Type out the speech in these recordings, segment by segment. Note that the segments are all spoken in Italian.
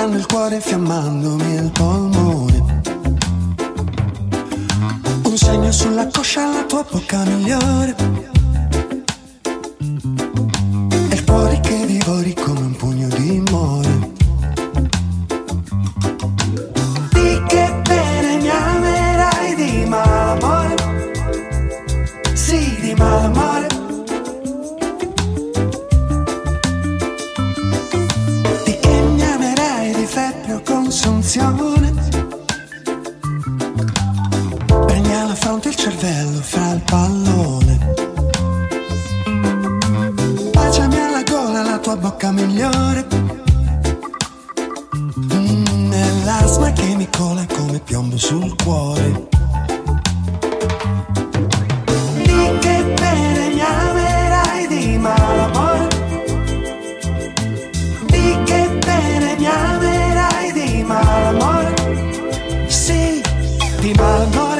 bruciando il cuore, infiammandomi il polmone. Un segno sulla coscia, la tua bocca migliore, e il cuore che divori come un pugno di more. Di che bene mi amerai, di malamore, sì, di malamore. Di che mi amerai, di febbre o consunzione. Prendi alla fronte il cervello fra il pallone. Baciami alla gola, la tua bocca migliore. Nell'asma che mi cola come piombo sul cuore. Di che bene mi amerai, di malamore. Di che bene mi amerai, di malamore. Sì, di malamore.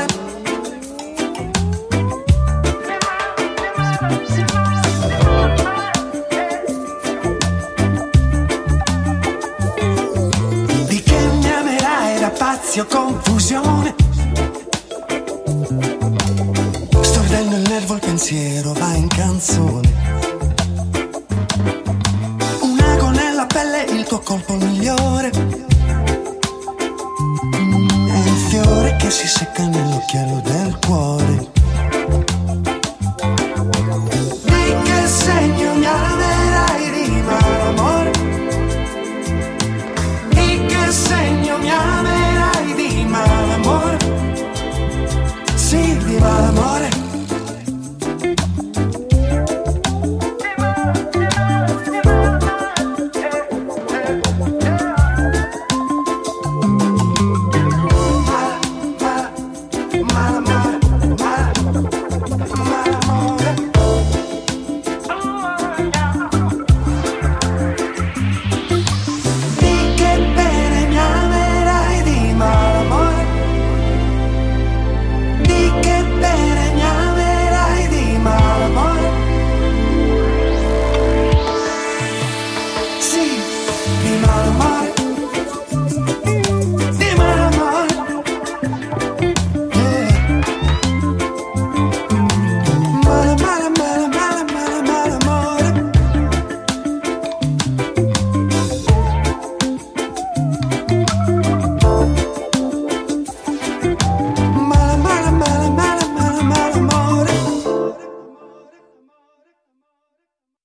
Di che mi amerai, da pazzi o confusione. Stordendo il nervo, il pensiero va in canzone. Un ago nella pelle, il tuo colpo migliore.